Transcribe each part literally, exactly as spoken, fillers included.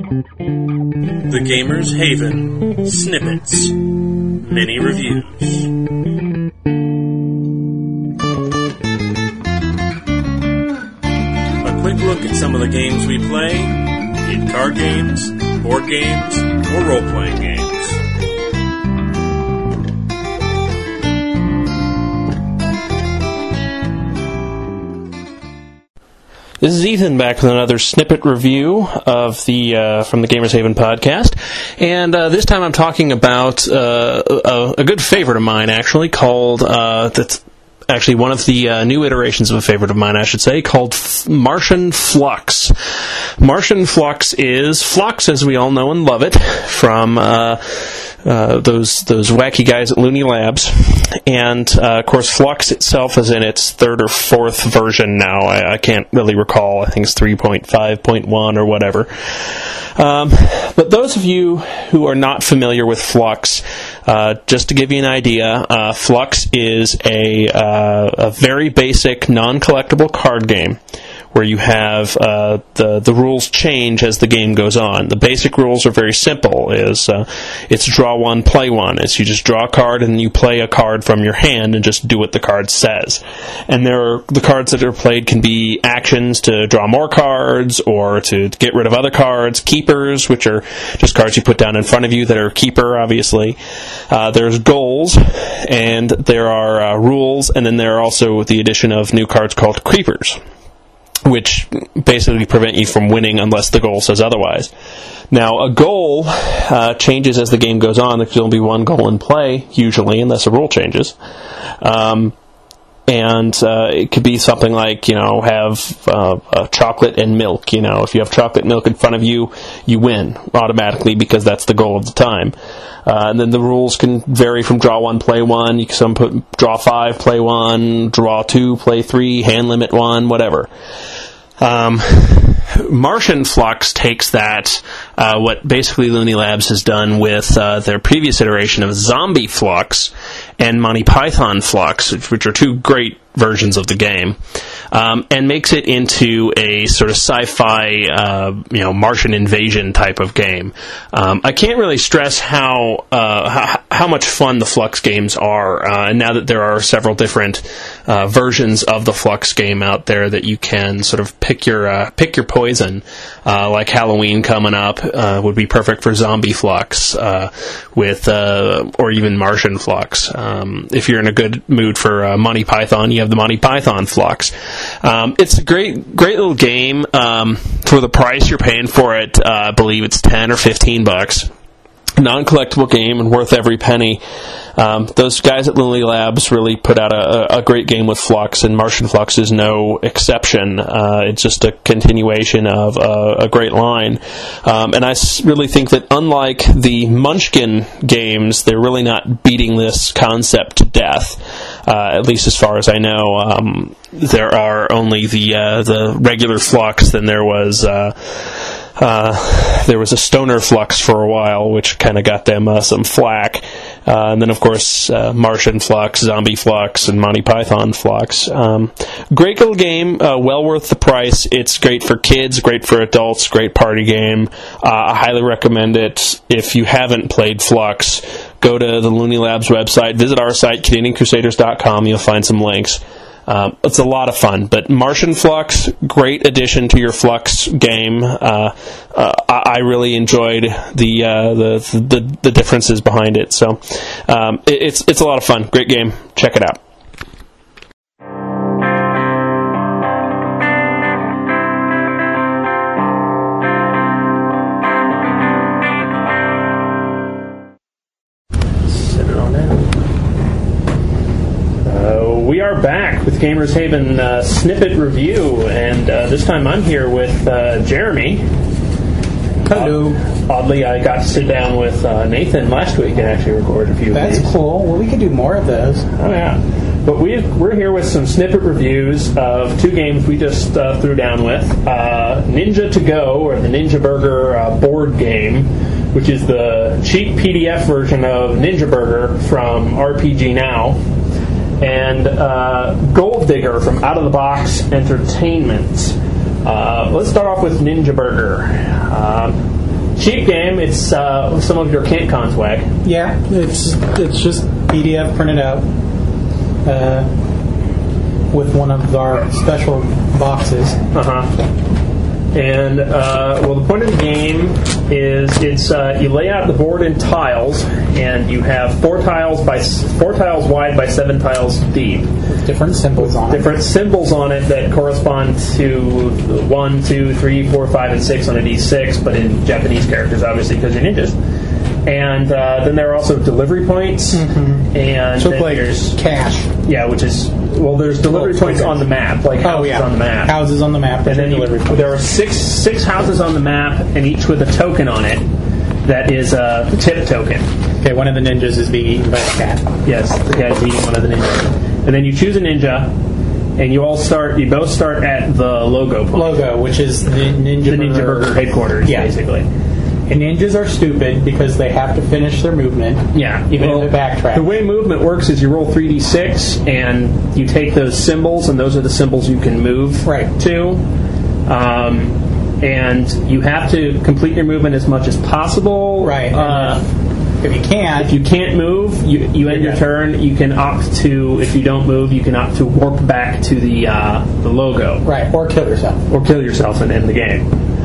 The Gamer's Haven Snippets Mini Reviews. A quick look at some of the games we play, be it card games, board games, or role-playing games. This is Ethan back with another snippet review of the uh, from the Gamers Haven podcast, and uh, this time I'm talking about uh, a, a good favorite of mine, actually, called uh, that's actually one of the uh, new iterations of a favorite of mine, I should say, called F- Martian Flux. Martian Flux is Flux, as we all know and love it, from uh, uh, those those wacky guys at Looney Labs. And, uh, of course, Flux itself is in its third or fourth version now. I, I can't really recall. I think it's three point five point one or whatever. Um, but those of you who are not familiar with Flux, uh, just to give you an idea, uh, Flux is a, uh, a very basic, non-collectible card game where you have uh, the the rules change as the game goes on. The basic rules are very simple. Is uh, it's draw one, play one. It's you just draw a card and you play a card from your hand and just do what the card says. And there are, the cards that are played can be actions to draw more cards or to get rid of other cards. Keepers, which are just cards you put down in front of you that are keeper, obviously. Uh, there's goals, and there are uh, rules, and then there are also the addition of new cards called creepers, which basically prevent you from winning unless the goal says otherwise. Now, a goal uh, changes as the game goes on. There's only be one goal in play, usually, unless a rule changes. Um, and uh, it could be something like, you know, have uh, uh, chocolate and milk. You know, if you have chocolate milk in front of you, you win automatically because that's the goal of the time. Uh, and then the rules can vary from draw one, play one. You can some put draw five, play one, draw two, play three, hand limit one, whatever. Um, Martian Flux takes that, uh, what basically Looney Labs has done with uh, their previous iteration of Zombie Flux and Monty Python Flux, which are two great versions of the game, um, and makes it into a sort of sci-fi, uh, you know, Martian invasion type of game. Um, I can't really stress how, uh, how how much fun the Flux games are, uh, and now that there are several different uh, versions of the Flux game out there that you can sort of pick your uh, pick your poison, uh, like Halloween coming up uh, would be perfect for Zombie Flux, uh, with uh, or even Martian Flux. Um, if you're in a good mood for uh, Monty Python, you have the Monty Python Flux. Um, it's a great, great little game. Um, for the price you're paying for it, uh, I believe it's ten or fifteen bucks. Non-collectible game and worth every penny. Um, those guys at Looney Labs really put out a, a great game with Flux, and Martian Flux is no exception. Uh, it's just a continuation of uh, a great line. Um, and I really think that unlike the Munchkin games, they're really not beating this concept to death, uh, at least as far as I know. Um, there are only the uh, the regular Flux, then there was... Uh, Uh, there was a Stoner Flux for a while, which kind of got them uh, some flack. Uh, and then, of course, uh, Martian Flux, Zombie Flux, and Monty Python Flux. Um, great little game, uh, well worth the price. It's great for kids, great for adults, great party game. Uh, I highly recommend it. If you haven't played Flux, go to the Looney Labs website, visit our site, Canadian Crusaders dot com. You'll find some links. Um, it's a lot of fun, but Martian Flux, great addition to your Flux game. Uh, uh, I really enjoyed the, uh, the the the differences behind it. So um, it, it's it's a lot of fun. Great game. Check it out. We are back with Gamers Haven uh, Snippet Review, and uh, this time I'm here with uh, Jeremy. Hello. Uh, oddly, I got to sit down with uh, Nathan last week and actually record a few That's games. cool. Well, we could do more of those. Oh, yeah. But we we're here with some snippet reviews of two games we just uh, threw down with. Uh, Ninja To Go, or the Ninja Burger uh, board game, which is the cheap P D F version of Ninja Burger from R P G Now. And uh, Gold Digger from Out of the Box Entertainment. Uh, let's start off with Ninja Burger. Uh, cheap game. It's uh, some of your CantCon swag. Yeah, it's it's just P D F printed out uh, with one of our special boxes. Uh-huh. And, uh, well, the point of the game is it's uh, you lay out the board in tiles, and you have four tiles by four tiles wide by seven tiles deep. With different symbols on it. Different symbols on it that correspond to one, two, three, four, five, and six on a D six, but in Japanese characters, obviously, because you're ninjas. And uh, then there are also delivery points, mm-hmm. and so then like there's cash. Yeah, which is well, there's delivery oh, points on the map, like houses oh, yeah. on the map. Houses on the map, and then you, there are six six houses on the map, and each with a token on it that is a tip token. Okay, one of the ninjas is being eaten by the cat. Yes, the cat's eating one of the ninjas, and then you choose a ninja, and you all start. You both start at the logo point. Logo, which is the Ninja the Ninja Burger, Burger headquarters, yeah. basically. And ninjas are stupid because they have to finish their movement. Yeah. Even well, if they backtrack. The way movement works is you roll three d six, and you take those symbols, and those are the symbols you can move right. to. Um, and you have to complete your movement as much as possible. Right. Uh, if you can't... If you can't move, you, you end your turn. You can opt to, if you don't move, you can opt to warp back to the uh, the logo. Right, or kill yourself. Or kill yourself and end the game.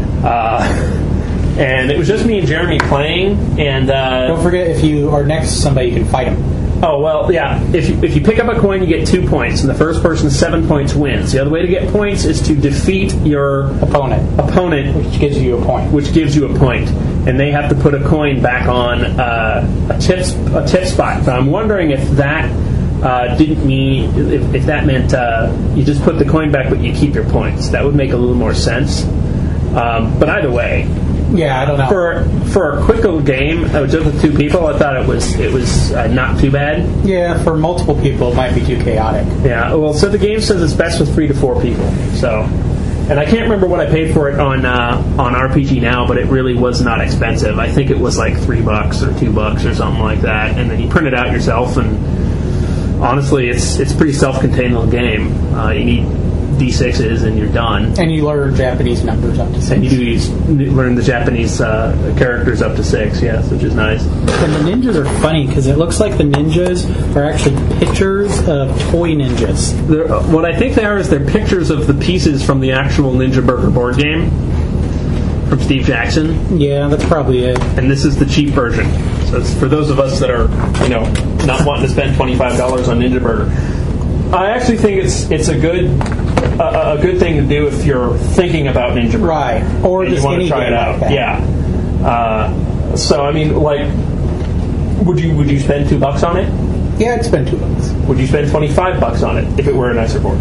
Uh... And it was just me and Jeremy playing, and uh, don't forget if you are next to somebody, you can fight them. Oh well, yeah. If you, if you pick up a coin, you get two points, and the first person seven points wins. The other way to get points is to defeat your opponent. Opponent, which gives you a point. Which gives you a point, and they have to put a coin back on uh, a tip a tip spot. But I'm wondering if that uh, didn't mean if, if that meant uh, you just put the coin back, but you keep your points. That would make a little more sense. Um, but either way. Yeah, I don't know. For for a quick little game, uh, just with two people, I thought it was it was uh, not too bad. Yeah, for multiple people, it might be too chaotic. Yeah, well, so the game says it's best with three to four people. So, and I can't remember what I paid for it on uh, on R P G Now, but it really was not expensive. I think it was like three bucks or two bucks or something like that. And then you print it out yourself, and honestly, it's it's a pretty self-contained little game. Uh, you need D sixes and you're done. And you learn Japanese numbers up to six. And you do use, learn the Japanese uh, characters up to six, yes, which is nice. And the ninjas are funny because it looks like the ninjas are actually pictures of toy ninjas. They're, what I think they are is they're pictures of the pieces from the actual Ninja Burger board game from Steve Jackson. Yeah, that's probably it. And this is the cheap version. So it's for those of us that are, you know, not wanting to spend twenty-five dollars on Ninja Burger. I actually think it's it's a good a, a good thing to do if you're thinking about Ninja Burger, right? Or and just you want to try it out. Like yeah. Uh, so I mean, like, would you would you spend two bucks on it? Yeah, I'd spend two bucks. Would you spend twenty-five bucks on it if it were a nicer board?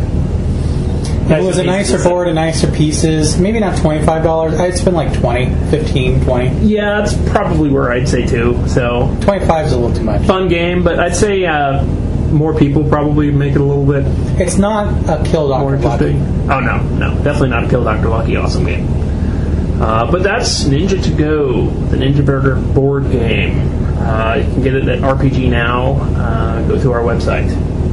If it was a nicer board and nicer pieces, maybe not twenty-five dollars. I'd spend like twenty, fifteen, twenty. Yeah, that's probably where I'd say too. So twenty-five is a little too much. Fun game, but I'd say. Uh, More people probably make it a little bit. It's not a Kill Doctor Lucky. Oh no, no, definitely not a Kill Doctor Lucky. Awesome game. Uh, but that's Ninja to Go, the Ninja Burger board game. Uh, you can get it at R P G Now. Uh, go to our website.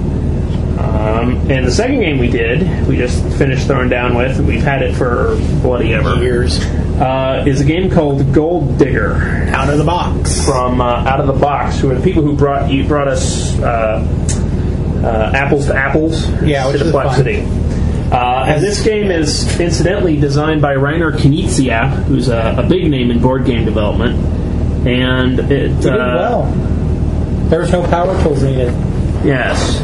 Um, and the second game we did, we just finished throwing down with, and we've had it for bloody ever years. Uh, is a game called Gold Digger. Out of the box. From uh, Out of the Box, who are the people who brought you brought us uh, uh, Apples to Apples. Yeah, which is fun. Uh, and this game is incidentally designed by Rainer Knizia, who's a, a big name in board game development. And it He did uh, well. There was no power tools needed. Yes.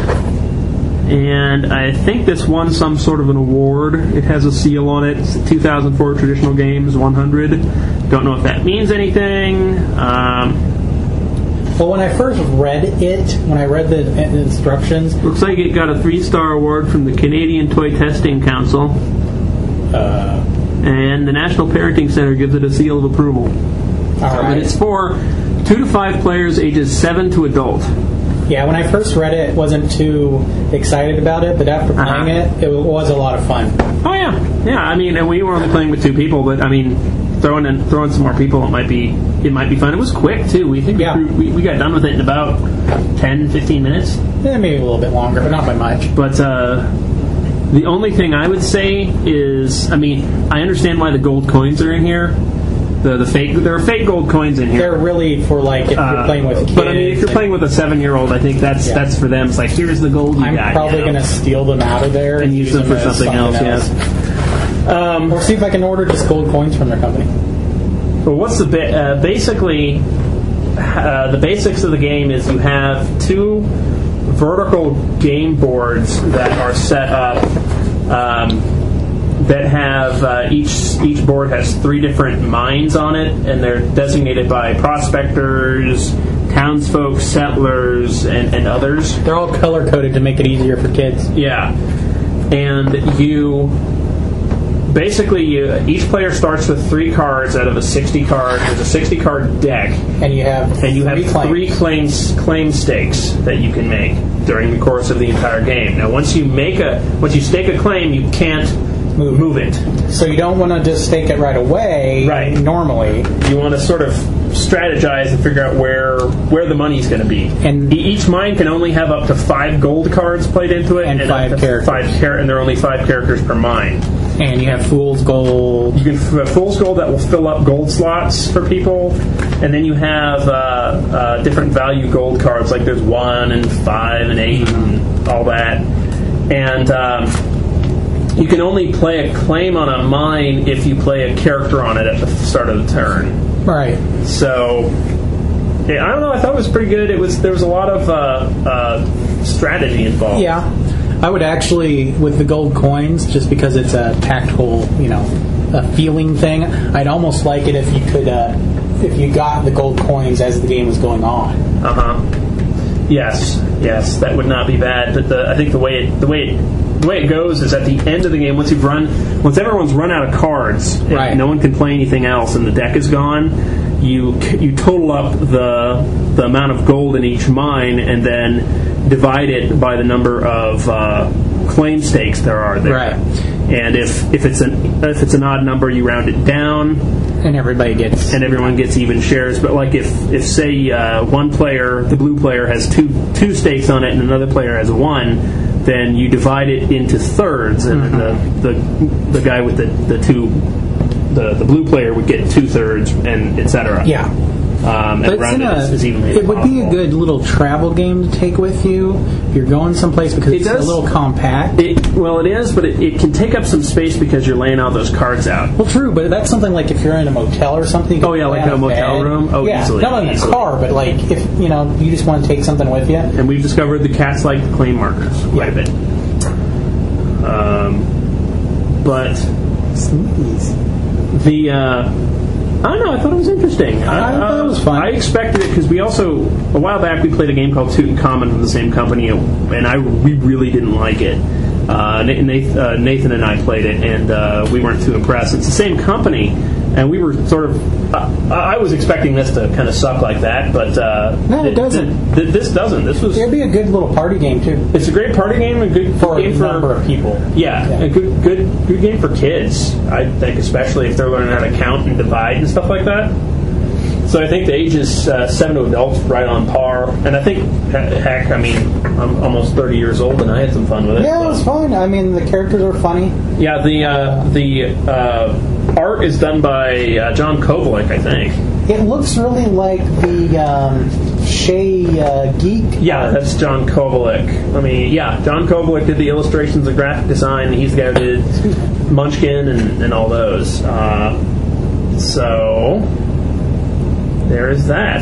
And I think this won some sort of an award. It has a seal on it. It's two thousand four Traditional Games one hundred. Don't know if that means anything. Um, well, when I first read it, when I read the, the instructions... Looks like it got a three-star award from the Canadian Toy Testing Council. Uh, and the National Parenting Center gives it a seal of approval. All right. But it's for two to five players ages seven to adult. Yeah, when I first read it, wasn't too excited about it, but after playing uh-huh. it, it was a lot of fun. Oh yeah, yeah. I mean, and we were only playing with two people, but I mean, throwing in throwing some more people, it might be it might be fun. It was quick too. We think yeah. we, we we got done with it in about ten, fifteen minutes. Yeah, maybe a little bit longer, but not by much. But uh, the only thing I would say is, I mean, I understand why the gold coins are in here. The the fake there are fake gold coins in here. They're really for like if you're Uh, playing with kids. But I mean, if you're like, playing with a seven-year-old, I think that's Yeah. that's for them. It's like, here's the gold you I'm got. probably you know? going to steal them out of there and use them for as something, else. Yes. Um, Or see if I can order just gold coins from their company. But what's the ba- uh, basically uh, the basics of the game is you have two vertical game boards that are set up um, that have uh, each each board has three different mines on it, and they're designated by prospectors, townsfolk, settlers, and, and others. They're all color coded to make it easier for kids. Yeah, and you. Basically, you, each player starts with three cards out of a sixty card. There's a sixty card deck, And you have and you have three claims. three claims claim stakes that you can make during the course of the entire game. Now, once you make a once you stake a claim, you can't Move. move it. So you don't want to just stake it right away. Right. Normally, You want to sort of strategize and figure out where where the money's going to be. And- E- each mine can only have up to five gold cards played into it, And up five to characters. Five char- and there are only five characters per mine. and you have fool's gold. You can have fool's gold that will fill up gold slots for people, and then you have uh, uh, different value gold cards, like there's one and five and eight and all that. And um, you can only play a claim on a mine if you play a character on it at the start of the turn. Right. So, yeah, I don't know. I thought it was pretty good. It was there was a lot of uh, uh, strategy involved. Yeah. I would actually, with the gold coins, just because it's a tactical, you know, a feeling thing, I'd almost like it if you could, uh, if you got the gold coins as the game was going on. Uh huh. Yes, yes, that would not be bad. But the, I think the way it, the way it, the way it goes is at the end of the game, once you've run, once everyone's run out of cards, and Right. no one can play anything else, and the deck is gone, you you total up the the amount of gold in each mine, and then divide it by the number of uh, claim stakes there are there. Right. And if if it's an if it's an odd number, you round it down. And everybody gets... And everyone gets even shares. But like if, if say uh, one player, the blue player, has two two stakes on it, and another player has one, then you divide it into thirds, and Mm-hmm. the, the the guy with the, the two the, the blue player would get two thirds, and et cetera. Yeah. Um, But and it's round in it a, as, as evenly as it would be a possible. good little travel game to take with you if you're going someplace because It it's does- a little compact. It, well, it is, but it, it can take up some space because you're laying all those cards out. Well, true, but that's something like if you're in a motel or something. You can Oh, yeah, lay like on a motel bed. room? Oh, yeah, easily, not in a easily. car, but like if you know you just want to take something with you. And we've discovered the cats like the claim markers quite a bit. Um, but Sneeze. the uh, I don't know. I thought it was interesting. I thought it was fun. I expected it because we also a while back we played a game called Tutankhamun from the same company, and I we really didn't like it. Uh, Nathan, uh, Nathan and I played it, and uh, we weren't too impressed. It's the same company, and we were sort of. Uh, I was expecting this to kind of suck like that, but uh, No, it doesn't. th- this doesn't. This was. It'd be a good little party game too It's a great party game, a good for a game for number of people. Yeah, Yeah. a good, good, good game for kids. I think, especially if they're learning how to count and divide and stuff like that. So I think the age is uh, seven to adults, right on par. And I think, he- heck, I mean, I'm almost thirty years old, and I had some fun with it. Yeah, it was fun. I mean, the characters are funny. Yeah, the uh, the uh, art is done by uh, John Kovalik, I think. It looks really like the um, Shea uh, Geek. Yeah, that's John Kovalik. I mean, yeah, John Kovalik did the illustrations, the graphic design. He's the guy who did Munchkin and, and all those. Uh, so there is that.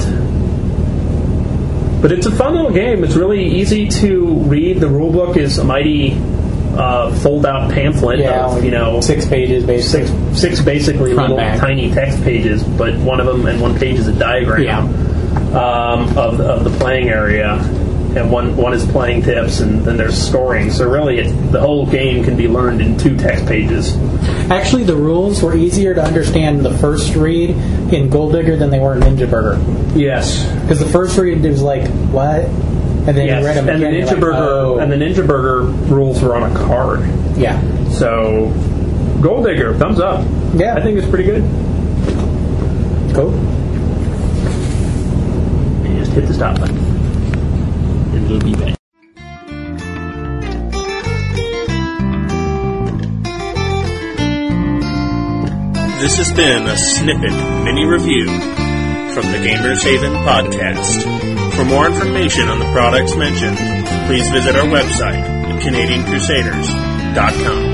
But it's a fun little game. It's really easy to read. The rule book is a mighty uh, fold-out pamphlet Yeah, of, you know, six pages basically. six, six basically Front little back. tiny text pages, but one of them and one page is a diagram Yeah. um, of, of the playing area, and one one is playing tips, and then there's scoring. So really, it, the whole game can be learned in two text pages. Actually, the rules were easier to understand the first read in Gold Digger than they were in Ninja Burger. Yes, Because the first read, it was like, what? And then yes, you read them and the again, you're Ninja like, Burger oh. and the Ninja Burger rules were on a card. Yeah. So, Gold Digger, thumbs up. Yeah. I think it's pretty good. Cool. And just hit the stop button, and we'll be back. This has been a snippet mini review from the Gamers Haven podcast. For more information on the products mentioned, please visit our website, Canadian Crusaders dot com.